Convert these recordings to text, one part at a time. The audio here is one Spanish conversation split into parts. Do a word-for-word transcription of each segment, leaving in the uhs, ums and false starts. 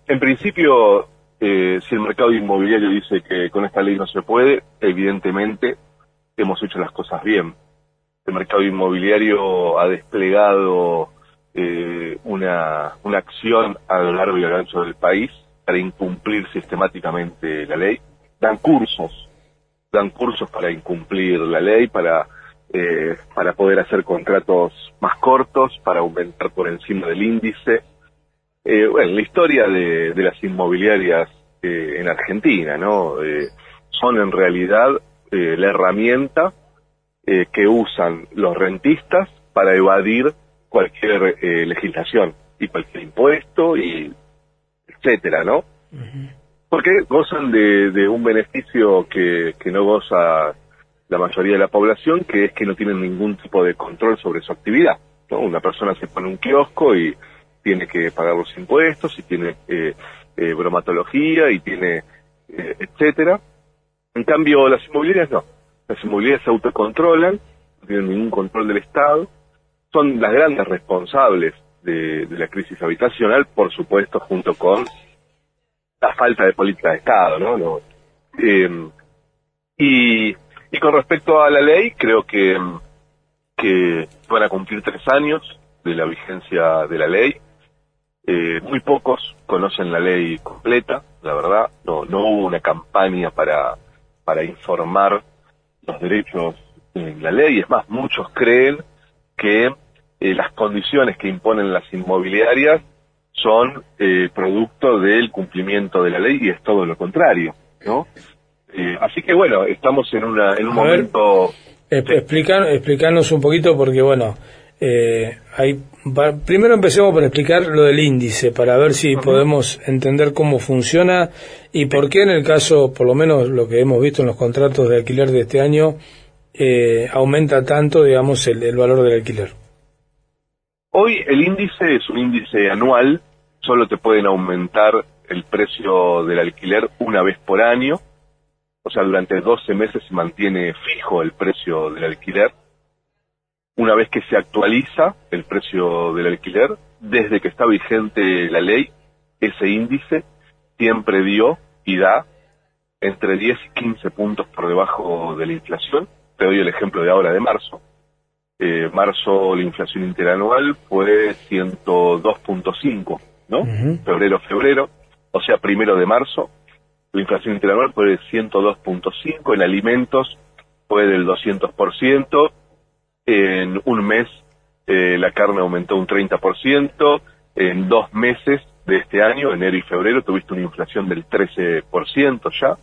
en principio, eh, si el mercado inmobiliario dice que con esta ley no se puede, evidentemente hemos hecho las cosas bien. El mercado inmobiliario ha desplegado eh, una, una acción a lo largo y a lo ancho del país para incumplir sistemáticamente la ley. Dan cursos, dan cursos para incumplir la ley, para eh, para poder hacer contratos más cortos, para aumentar por encima del índice. Eh, bueno, la historia de, de las inmobiliarias eh, en Argentina, ¿no? Eh, son en realidad eh, la herramienta eh, que usan los rentistas para evadir cualquier eh, legislación y cualquier impuesto, y etcétera, ¿no? Uh-huh. Porque gozan de, de un beneficio que, que no goza la mayoría de la población, que es que no tienen ningún tipo de control sobre su actividad, ¿no? Una persona se pone un kiosco y tiene que pagar los impuestos, y tiene eh, eh, bromatología, y tiene eh, etcétera. En cambio, las inmobiliarias no. Las inmobiliarias se autocontrolan, no tienen ningún control del Estado, son las grandes responsables de, de la crisis habitacional, por supuesto, junto con la falta de política de Estado, ¿no? no eh, y, y con respecto a la ley, creo que, que van a cumplir tres años de la vigencia de la ley. Eh, muy pocos conocen la ley completa, la verdad. No, no hubo una campaña para, para informar los derechos en la ley. Es más, muchos creen que eh, las condiciones que imponen las inmobiliarias son eh, producto del cumplimiento de la ley, y es todo lo contrario, ¿no? Eh, así que bueno, estamos en una en un A momento... Ver, eh, explicar, explicarnos un poquito, porque bueno, eh, hay, va, primero empecemos por explicar lo del índice, para ver si uh-huh. podemos entender cómo funciona y por qué en el caso, por lo menos lo que hemos visto en los contratos de alquiler de este año, eh, aumenta tanto, digamos, el, el valor del alquiler. Hoy el índice es un índice anual, solo te pueden aumentar el precio del alquiler una vez por año, o sea, durante doce meses se mantiene fijo el precio del alquiler. Una vez que se actualiza el precio del alquiler, desde que está vigente la ley, ese índice siempre dio y da entre diez y quince puntos por debajo de la inflación. Te doy el ejemplo de ahora de marzo. Eh, marzo, la inflación interanual fue ciento dos punto cinco, ¿no? Uh-huh. Febrero, febrero, o sea, primero de marzo, la inflación interanual fue de ciento dos punto cinco, en alimentos fue del doscientos por ciento, en un mes eh, la carne aumentó un treinta por ciento, en dos meses de este año, enero y febrero, tuviste una inflación del trece por ciento ya,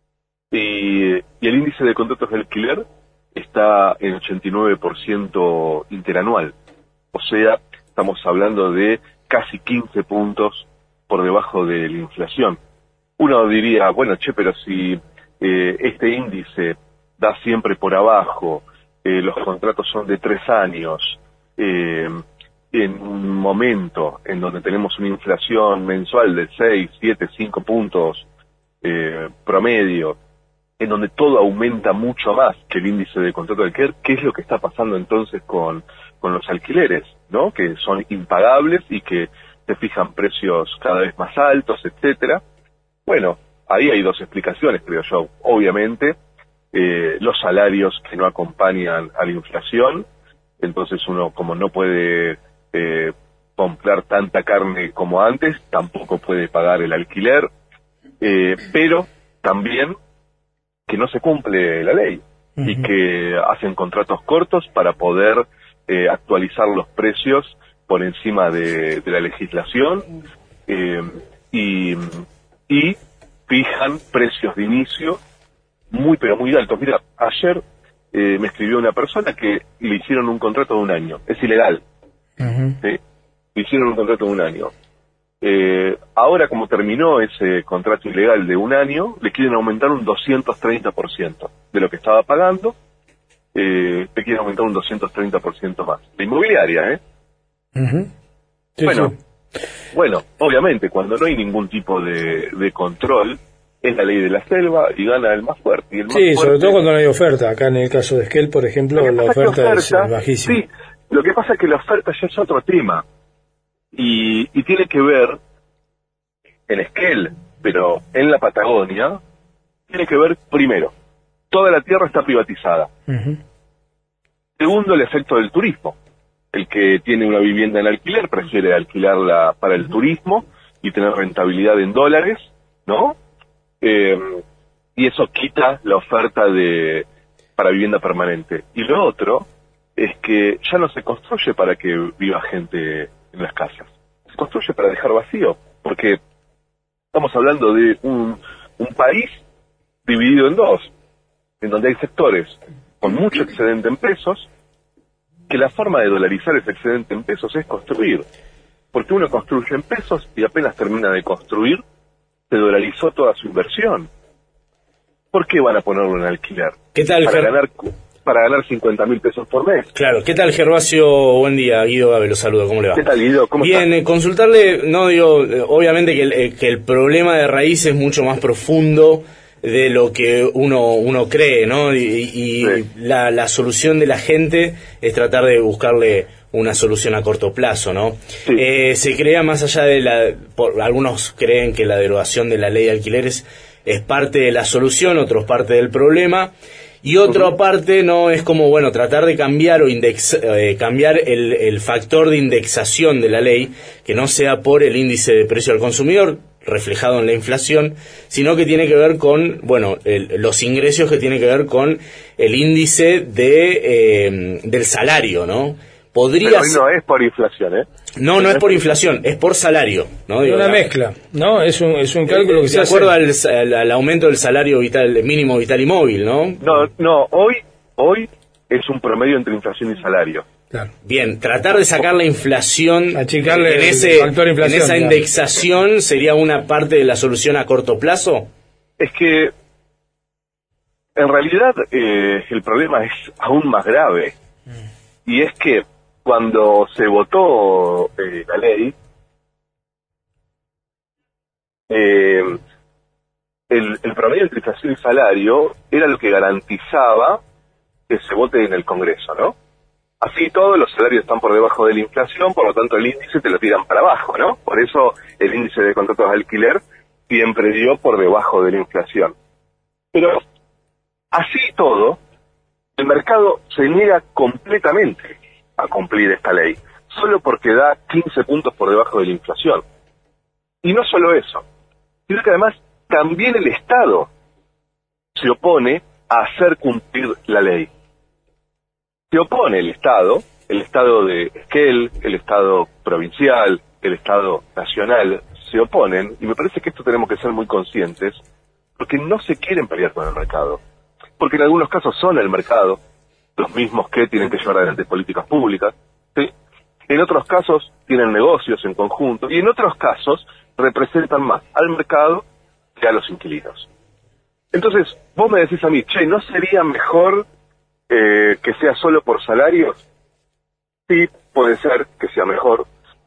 y, y el índice de contratos de alquiler está en ochenta y nueve por ciento interanual, o sea, estamos hablando de casi quince puntos por debajo de la inflación. Uno diría, bueno, che, pero si eh, este índice da siempre por abajo, eh, los contratos son de tres años, eh, en un momento en donde tenemos una inflación mensual de seis, siete, cinco puntos eh, promedio, en donde todo aumenta mucho más que el índice de contrato de alquiler, ¿qué es lo que está pasando entonces con, con los alquileres, ¿no? Que son impagables y que se fijan precios cada vez más altos, etcétera. Bueno, ahí hay dos explicaciones, creo yo. Obviamente, eh, los salarios que no acompañan a la inflación, entonces uno, como no puede eh, comprar tanta carne como antes, tampoco puede pagar el alquiler, eh, pero también que no se cumple la ley, uh-huh. y que hacen contratos cortos para poder eh, actualizar los precios por encima de, de la legislación, eh, y, y fijan precios de inicio muy pero muy altos. Mira, ayer eh, me escribió una persona que le hicieron un contrato de un año, es ilegal, uh-huh. ¿sí? Le hicieron un contrato de un año. Eh, ahora, como terminó ese contrato ilegal de un año, le quieren aumentar un doscientos treinta por ciento de lo que estaba pagando, eh, le quieren aumentar un doscientos treinta por ciento más. La inmobiliaria, ¿eh? Uh-huh. Sí, bueno, sí. bueno, obviamente, cuando no hay ningún tipo de, de control, es la ley de la selva y gana el más fuerte. Y el más sí, fuerte, sobre todo cuando no hay oferta. Acá en el caso de Esquel, por ejemplo, la oferta, oferta es bajísima. Sí, lo que pasa es que la oferta ya es otro tema. Y, y tiene que ver en Esquel, pero en la Patagonia, tiene que ver, primero, toda la tierra está privatizada. Uh-huh. Segundo, el efecto del turismo. El que tiene una vivienda en alquiler prefiere alquilarla para el turismo y tener rentabilidad en dólares, ¿no? Eh, y eso quita la oferta de para vivienda permanente. Y lo otro es que ya no se construye para que viva gente en las casas. Se construye para dejar vacío, porque estamos hablando de un, un país dividido en dos, en donde hay sectores con mucho excedente en pesos, que la forma de dolarizar ese excedente en pesos es construir. Porque uno construye en pesos y apenas termina de construir, se dolarizó toda su inversión. ¿Por qué van a ponerlo en alquiler? ¿Qué tal, para Ger... ganar para ganar cincuenta mil pesos por mes? Claro. ¿Qué tal, Gervasio? Buen día, Guido Gabe, lo saludo. ¿Cómo le va? ¿Qué tal, Guido? ¿Cómo Bien, estás? Eh, consultarle, no digo, eh, obviamente que el, eh, que el problema de raíz es mucho más profundo de lo que uno uno cree, ¿no? Y, y Sí. la, la solución de la gente es tratar de buscarle una solución a corto plazo, ¿no? Sí. Eh, se crea más allá de la... Por, algunos creen que la derogación de la ley de alquileres es parte de la solución, otros parte del problema, y otra uh-huh. parte no es como, bueno, tratar de cambiar o index, eh, cambiar el, el factor de indexación de la ley, que no sea por el índice de precio al consumidor, reflejado en la inflación, sino que tiene que ver con, bueno, el, los ingresos que tiene que ver con el índice de eh, del salario, ¿no? Podría Pero hoy no es por inflación, ¿eh? No, no es por inflación, es por salario, ¿no? Digo, una la... mezcla, ¿no? Es un es un cálculo que se hace. De acuerdo al, al, al aumento del salario vital, mínimo vital y móvil, ¿no? No, no, hoy, hoy es un promedio entre inflación y salario. Claro. Bien, tratar de sacar la inflación, achicarle en, ese, el factor inflación, en esa claro. indexación, ¿sería una parte de la solución a corto plazo? Es que, en realidad, eh, el problema es aún más grave. Mm. Y es que cuando se votó eh, la ley, eh, el, el promedio entre inflación y salario era lo que garantizaba que se vote en el Congreso, ¿no? Así todos los salarios están por debajo de la inflación, por lo tanto el índice te lo tiran para abajo, ¿no? Por eso el índice de contratos de alquiler siempre dio por debajo de la inflación. Pero así todo, el mercado se niega completamente a cumplir esta ley, solo porque da quince puntos por debajo de la inflación. Y no solo eso, sino que además también el Estado se opone a hacer cumplir la ley. Se opone el Estado, el Estado de Esquel, el Estado provincial, el Estado nacional, se oponen, y me parece que esto tenemos que ser muy conscientes, porque no se quieren pelear con el mercado, porque en algunos casos son el mercado, los mismos que tienen que llevar adelante políticas públicas, ¿sí? En otros casos tienen negocios en conjunto, y en otros casos representan más al mercado que a los inquilinos. Entonces, vos me decís a mí, che, ¿no sería mejor eh, que sea solo por salarios? Sí, puede ser que sea mejor.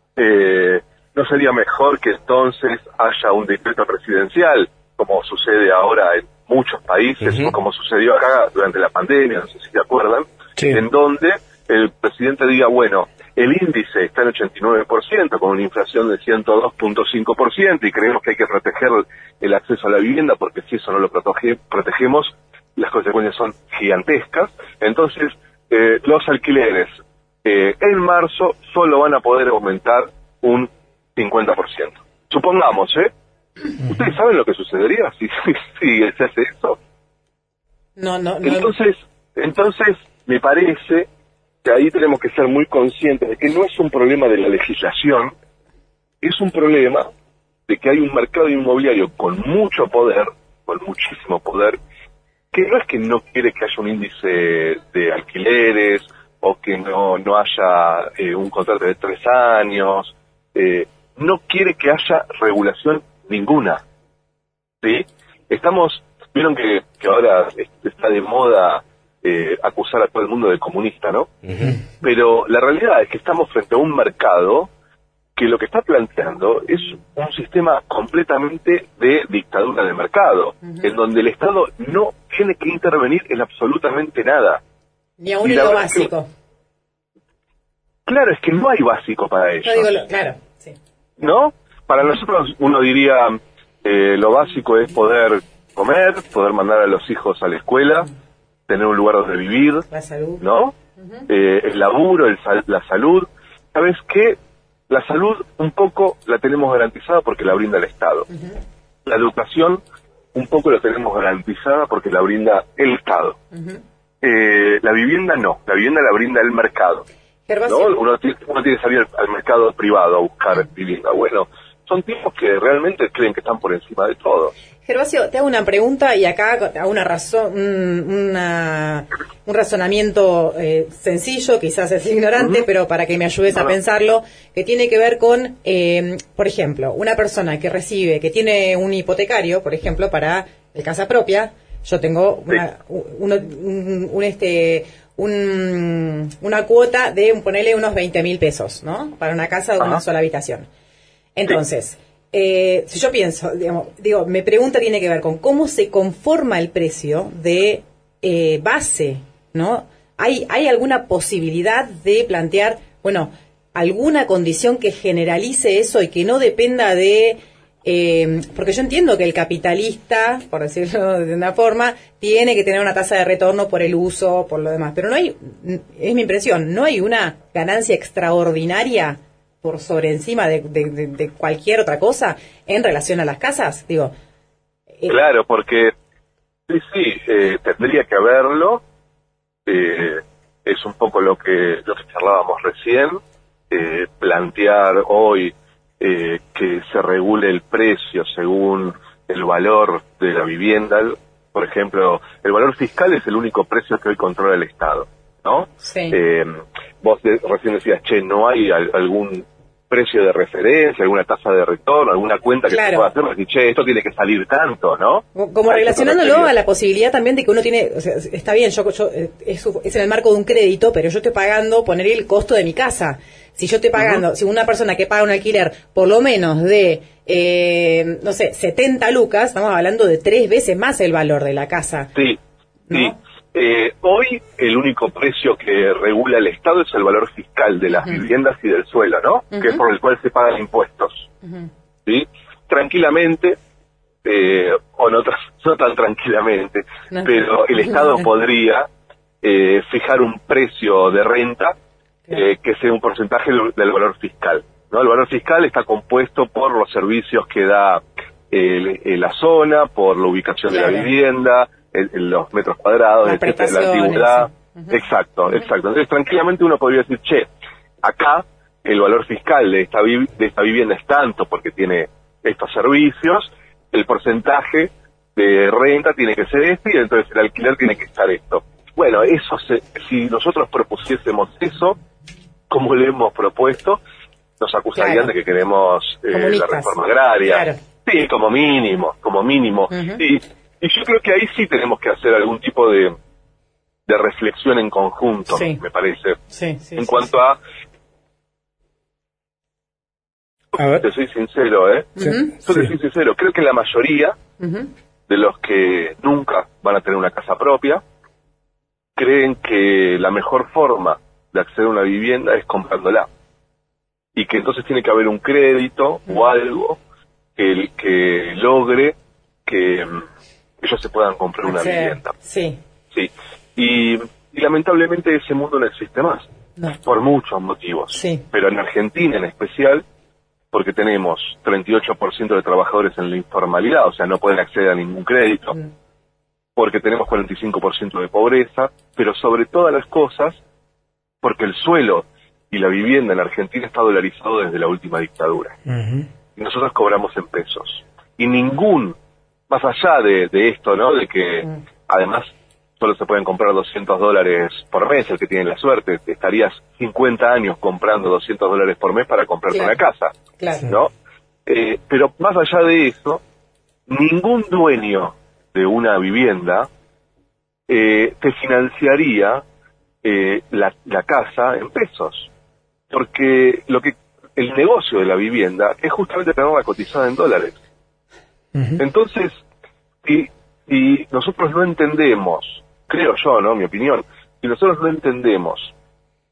Eh, ¿No sería mejor que entonces haya un decreto presidencial, como sucede ahora en muchos países, uh-huh. o como sucedió acá durante la pandemia, no sé si se acuerdan, sí. en donde el presidente diga, bueno, el índice está en ochenta y nueve por ciento, con una inflación de ciento dos punto cinco por ciento, y creemos que hay que proteger el acceso a la vivienda, porque si eso no lo protege, protegemos, las consecuencias son gigantescas. Entonces, eh, los alquileres eh, en marzo solo van a poder aumentar un cincuenta por ciento. Supongamos, ¿eh? ¿Ustedes saben lo que sucedería si, si, si se hace eso? No, no, no. Entonces, entonces, me parece que ahí tenemos que ser muy conscientes de que no es un problema de la legislación, es un problema de que hay un mercado inmobiliario con mucho poder, con muchísimo poder, que no es que no quiere que haya un índice de alquileres o que no, no haya eh, un contrato de tres años, eh, no quiere que haya regulación ninguna, ¿sí? Estamos, vieron que, que ahora está de moda eh, acusar a todo el mundo de comunista, ¿no? Uh-huh. Pero la realidad es que estamos frente a un mercado que lo que está planteando es un sistema completamente de dictadura de mercado, uh-huh. en donde el Estado no tiene que intervenir en absolutamente nada. Ni a un lo básico. Que, claro, es que no hay básico para ellos. Yo digo lo, claro, sí. ¿No? para nosotros uno diría, eh, lo básico es poder comer, poder mandar a los hijos a la escuela, tener un lugar donde vivir, la salud, ¿no? Uh-huh. Eh, el laburo, el sal- la salud. ¿Sabes qué? La salud un poco la tenemos garantizada porque la brinda el Estado. Uh-huh. La educación un poco la tenemos garantizada porque la brinda el Estado. Uh-huh. Eh, la vivienda no, la vivienda la brinda el mercado. ¿No? Uno, tiene, uno tiene que salir al, al mercado privado a buscar uh-huh. vivienda. Bueno, son tipos que realmente creen que están por encima de todo. Gervasio, te hago una pregunta y acá hago una razón, un, una, un razonamiento eh, sencillo, quizás es ignorante, uh-huh. pero para que me ayudes uh-huh. a pensarlo, que tiene que ver con, eh, por ejemplo, una persona que recibe, que tiene un hipotecario, por ejemplo, para el casa propia. Yo tengo una, sí. un, un, un este un, una cuota de, ponerle unos veinte mil pesos, ¿no? Para una casa de uh-huh. una sola habitación. Entonces, sí. Eh, si yo pienso, digamos, digo, mi pregunta tiene que ver con cómo se conforma el precio de eh, base, ¿no? ¿Hay, ¿Hay alguna posibilidad de plantear, bueno, alguna condición que generalice eso y que no dependa de... Eh, porque yo entiendo que el capitalista, por decirlo de una forma, tiene que tener una tasa de retorno por el uso, por lo demás, pero no hay, es mi impresión, no hay una ganancia extraordinaria por sobre encima de, de, de, de cualquier otra cosa en relación a las casas, digo. Eh, claro, porque sí, sí, eh, tendría que haberlo. Eh, es un poco lo que lo que charlábamos recién. Eh, plantear hoy eh, que se regule el precio según el valor de la vivienda. Por ejemplo, el valor fiscal es el único precio que hoy controla el Estado, ¿no? Sí. Eh, vos de, recién decías, che, ¿no hay al, algún precio de referencia, alguna tasa de retorno, alguna cuenta que claro. se pueda hacer? Decir, che, esto tiene que salir tanto, ¿no? Como relacionándolo a la posibilidad también de que uno tiene, o sea, está bien, yo, yo es, es en el marco de un crédito, pero yo estoy pagando, poner el costo de mi casa. Si yo estoy pagando, uh-huh. si una persona que paga un alquiler por lo menos de, eh, no sé, setenta lucas, estamos hablando de tres veces más el valor de la casa. Sí, ¿no? sí. Eh, hoy el único precio que regula el Estado es el valor fiscal de las uh-huh. viviendas y del suelo, ¿no? Uh-huh. Que es por el cual se pagan impuestos. Uh-huh. ¿Sí? Tranquilamente, eh, o no, no tan tranquilamente, no. pero el Estado podría eh, fijar un precio de renta eh, que sea un porcentaje del, del valor fiscal, ¿no? El valor fiscal está compuesto por los servicios que da eh, la zona, por la ubicación claro. de la vivienda, el, el, los metros cuadrados, etcétera, la antigüedad. Sí. Uh-huh. Exacto, uh-huh. exacto. Entonces, tranquilamente uno podría decir, che, acá el valor fiscal de esta, vi- de esta vivienda es tanto porque tiene estos servicios, el porcentaje de renta tiene que ser este y entonces el alquiler tiene que estar esto. Bueno, eso se, si nosotros propusiésemos eso, como le hemos propuesto, nos acusarían claro. de que queremos eh, la reforma agraria. Claro. Sí, como mínimo, como mínimo. Uh-huh. Y, y yo creo que ahí sí tenemos que hacer algún tipo de, de reflexión en conjunto, sí. me parece. Sí, sí, en sí, cuanto sí. a... A ver. Te soy sincero, ¿eh? Sí. Uh-huh. Yo te sí. soy sincero, creo que la mayoría uh-huh. de los que nunca van a tener una casa propia creen que la mejor forma de acceder a una vivienda es comprándola. Y que entonces tiene que haber un crédito uh-huh. o algo que, que logre que um, ellos se puedan comprar una sí. vivienda. Sí. Sí. Y, y lamentablemente ese mundo no existe más. No. Por muchos motivos. Sí. Pero en Argentina en especial, porque tenemos treinta y ocho por ciento de trabajadores en la informalidad, o sea, no pueden acceder a ningún crédito, mm. porque tenemos cuarenta y cinco por ciento de pobreza, pero sobre todas las cosas, porque el suelo y la vivienda en Argentina está dolarizado desde la última dictadura. Uh-huh. Y nosotros cobramos en pesos. Y ningún, más allá de, de esto, ¿no? De que uh-huh. además solo se pueden comprar doscientos dólares por mes, el que tiene la suerte, te estarías cincuenta años comprando doscientos dólares por mes para comprarte claro. una casa, claro. ¿no? Eh, pero más allá de eso, ningún dueño de una vivienda eh, te financiaría eh, la, la casa en pesos, porque lo que el negocio de la vivienda es justamente tenerla cotizada en dólares. Uh-huh. Entonces, si, si nosotros no entendemos, creo yo, ¿no? Mi opinión, si nosotros no entendemos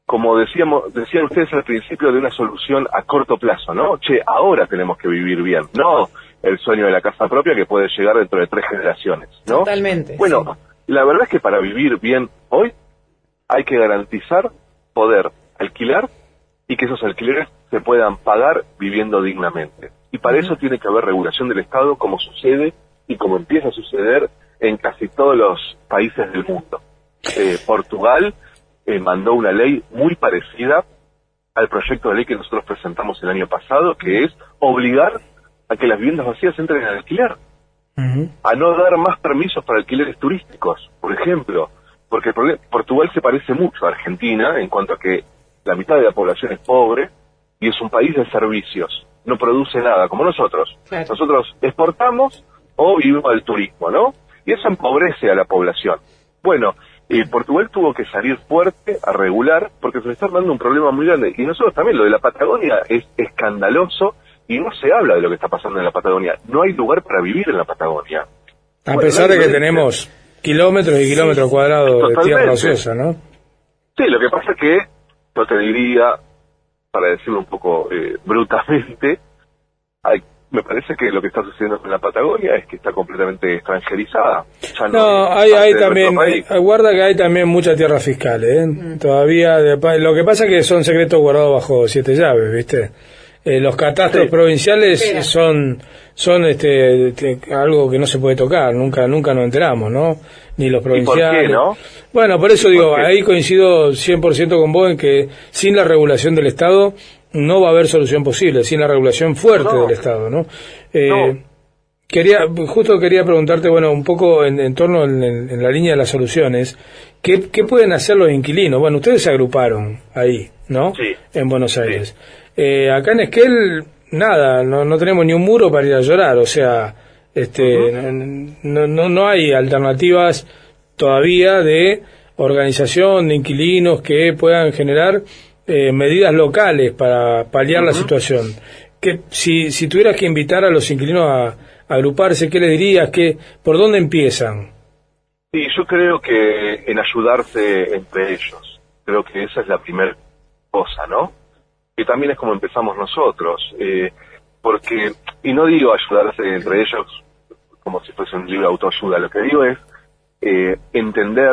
como decíamos, decían ustedes al principio, de una solución a corto plazo, ¿no? Che, ahora tenemos que vivir bien, no el sueño de la casa propia que puede llegar dentro de tres generaciones, ¿no? Totalmente. Bueno, sí. La verdad es que para vivir bien hoy hay que garantizar poder alquilar y que esos alquileres se puedan pagar viviendo dignamente. Y para uh-huh. eso tiene que haber regulación del Estado, como sucede y como empieza a suceder en casi todos los países del mundo. Eh, Portugal eh, mandó una ley muy parecida al proyecto de ley que nosotros presentamos el año pasado, que es obligar a que las viviendas vacías entren en alquiler, uh-huh. a no dar más permisos para alquileres turísticos, por ejemplo, porque el problema, Portugal se parece mucho a Argentina en cuanto a que la mitad de la población es pobre y es un país de servicios, no produce nada, como nosotros. Claro. Nosotros exportamos o vivimos del turismo, ¿no? Y eso empobrece a la población. Bueno, eh, Portugal tuvo que salir fuerte a regular porque se le está dando un problema muy grande. Y nosotros también, lo de la Patagonia es escandaloso y no se habla de lo que está pasando en la Patagonia. No hay lugar para vivir en la Patagonia. A bueno, pesar de que tenemos kilómetros y kilómetros sí, cuadrados totalmente. De tierra ociosa, ¿no? Sí, lo que pasa es que, yo te diría, para decirlo un poco eh, brutamente, hay, me parece que lo que está sucediendo en la Patagonia es que está completamente extranjerizada. Ya no, no hay, hay también, guarda que hay también mucha tierra fiscal, ¿eh? Mm. Todavía, de, lo que pasa es que son secretos guardados bajo siete llaves, ¿viste? Eh, los catastros sí. provinciales sí. son son este, este algo que no se puede tocar, nunca nunca nos enteramos, ¿no? Ni los provinciales. ¿Y por qué, no? Bueno, por eso digo, ahí coincido cien por ciento con vos en que sin la regulación del Estado no va a haber solución posible, sin la regulación fuerte no. del Estado, ¿no? Eh, no. Quería, justo quería preguntarte, bueno, un poco en, en torno en, en la línea de las soluciones, ¿qué, qué pueden hacer los inquilinos? Bueno, ustedes se agruparon ahí, ¿no? Sí. En Buenos Aires. Sí. Eh, acá en Esquel, nada, no, no tenemos ni un muro para ir a llorar, o sea, este, uh-huh. no, no, no hay alternativas todavía de organización de inquilinos que puedan generar eh, medidas locales para paliar uh-huh. la situación. Que si, si tuvieras que invitar a los inquilinos a, a agruparse, ¿qué les dirías? ¿Qué, ¿Por dónde empiezan? Sí, yo creo que en ayudarse entre ellos, creo que esa es la primera cosa, ¿no? Que también es como empezamos nosotros, eh, porque, y no digo ayudarse entre ellos como si fuese un libro de autoayuda, lo que digo es eh, entender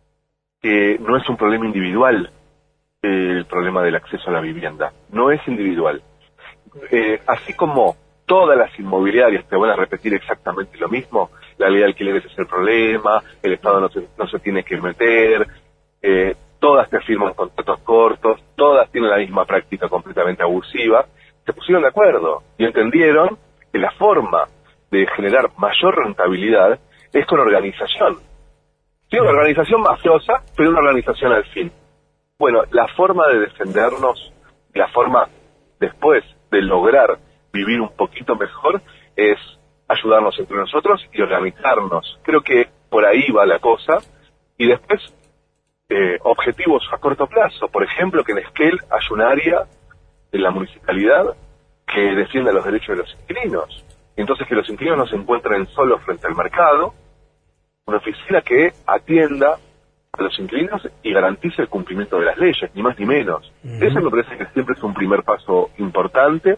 que no es un problema individual eh, el problema del acceso a la vivienda, no es individual. Eh, así como todas las inmobiliarias te van a repetir exactamente lo mismo, la ley de alquileres es el problema, el Estado no se, no se tiene que meter, eh, todas te firman contratos cortos, todas tienen la misma práctica completamente abusiva, se pusieron de acuerdo y entendieron que la forma de generar mayor rentabilidad es con organización. Sí, una organización mafiosa, pero una organización al fin. Bueno, la forma de defendernos, la forma después de lograr vivir un poquito mejor es ayudarnos entre nosotros y organizarnos. Creo que por ahí va la cosa. Y después, eh, objetivos a corto plazo. Por ejemplo, que en Esquel haya un área de la municipalidad que defienda los derechos de los inquilinos. Entonces, que los inquilinos no se encuentren solos frente al mercado. Una oficina que atienda a los inquilinos y garantice el cumplimiento de las leyes, ni más ni menos. Uh-huh. Eso me parece que siempre es un primer paso importante.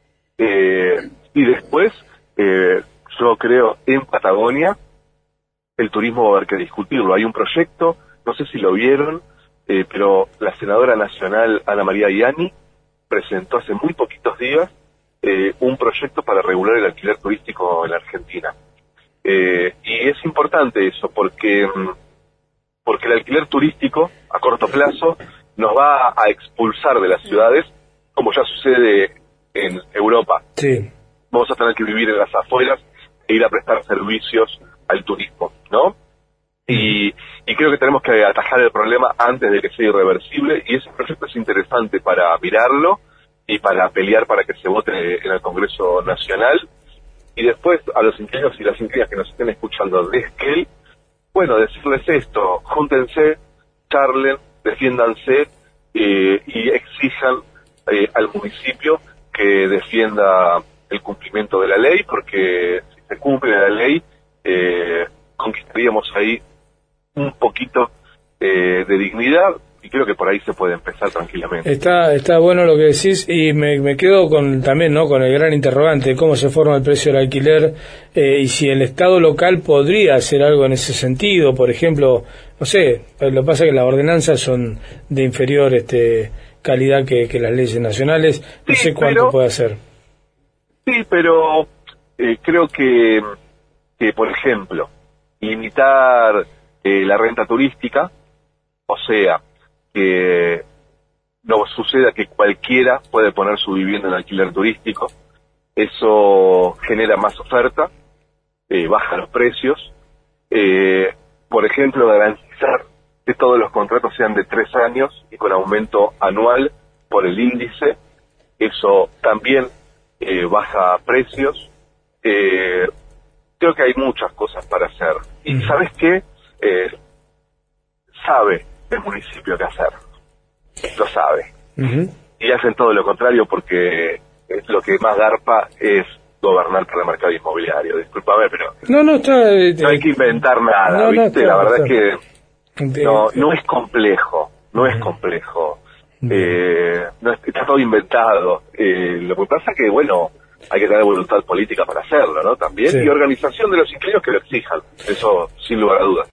Eh, y después, eh, yo creo, en Patagonia, el turismo va a haber que discutirlo. Hay un proyecto, no sé si lo vieron, eh, pero la senadora nacional Ana María Ianni presentó hace muy poquitos días eh, un proyecto para regular el alquiler turístico en la Argentina. Eh, y es importante eso, porque, porque el alquiler turístico, a corto plazo, nos va a expulsar de las ciudades, como ya sucede en Europa. Sí. Vamos a tener que vivir en las afueras e ir a prestar servicios al turismo, ¿no? Y, y creo que tenemos que atajar el problema antes de que sea irreversible, y ese proyecto es interesante para mirarlo y para pelear para que se vote en el Congreso Nacional. Y después a los inquilinos y las inquilinas que nos estén escuchando de Esquel, bueno, decirles esto: júntense, charlen, defiéndanse eh, y exijan eh, al municipio que defienda el cumplimiento de la ley, porque si se cumple la ley, eh, conquistaríamos ahí un poquito eh, de dignidad, y creo creo que por ahí se puede empezar tranquilamente. Está está bueno lo que decís y me, me quedo con también no con el gran interrogante de cómo se forma el precio del alquiler eh, y si el Estado local podría hacer algo en ese sentido, por ejemplo, no sé, lo que pasa es que las ordenanzas son de inferior este calidad que, que las leyes nacionales, no sí, sé cuánto pero, puede hacer. Sí, pero eh, creo que, que, por ejemplo, limitar eh, la renta turística, o sea, que no suceda que cualquiera puede poner su vivienda en alquiler turístico, eso genera más oferta, eh, baja los precios, eh, por ejemplo, garantizar que todos los contratos sean de tres años y con aumento anual por el índice, eso también eh, baja precios, eh, creo que hay muchas cosas para hacer, y mm. ¿sabes qué? Eh, sabe el municipio qué hacer, lo sabe, uh-huh. y hacen todo lo contrario porque es lo que más garpa es gobernar por el mercado inmobiliario. Discúlpame, pero no, no, está, eh, no hay que inventar nada, no, ¿viste? No, la verdad está. es que no, no es complejo, no uh-huh. es complejo, uh-huh. eh, no es, está todo inventado. Eh, lo que pasa es que, bueno, hay que tener voluntad política para hacerlo, ¿no? También, sí. y organización de los inquilinos que lo exijan, eso sin lugar a dudas.